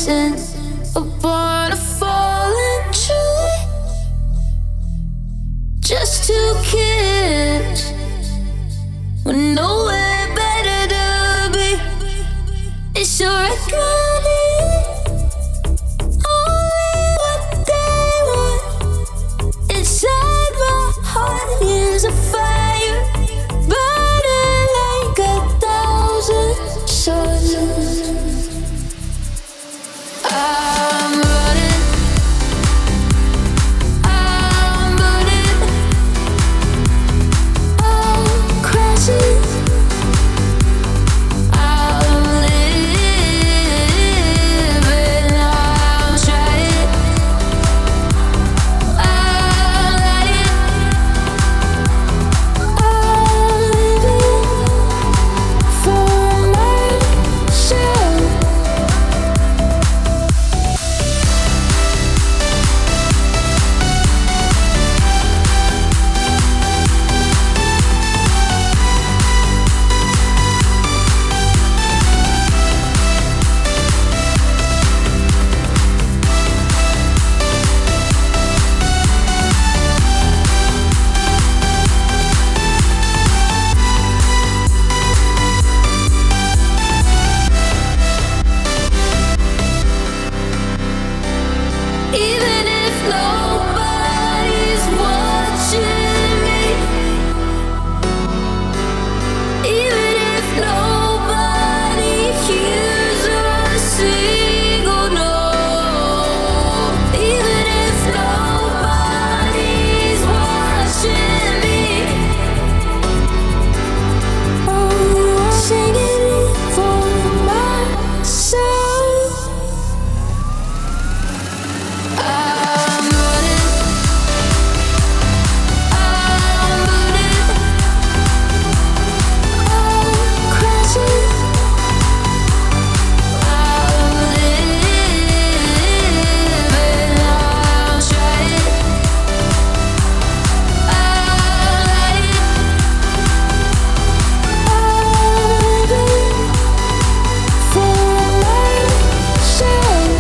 dancing upon a fallen tree, just two kids with nowhere better to be. It's your reckoning, only what they want. Inside my heart is a fire burning like 1,000 suns. I'm running, I'm burning, I'm crashing, I'm living, I'm trying, I'm lying, I'm living for myself. Even if nobody's watching me, even if nobody hears a single note, even if nobody's watching me, oh, I'm singing it for myself. I'm running, I'm burning, I'm crashing, I'm living, I'm trying, I'm lying, I'm living for myself.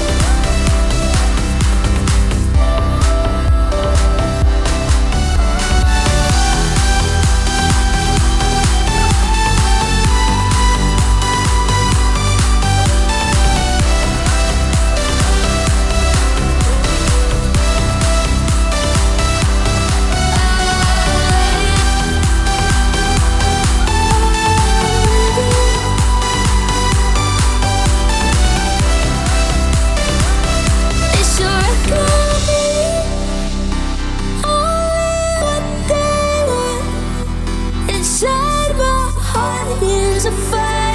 It's your reckoning, only what they want. Inside my heart is a fire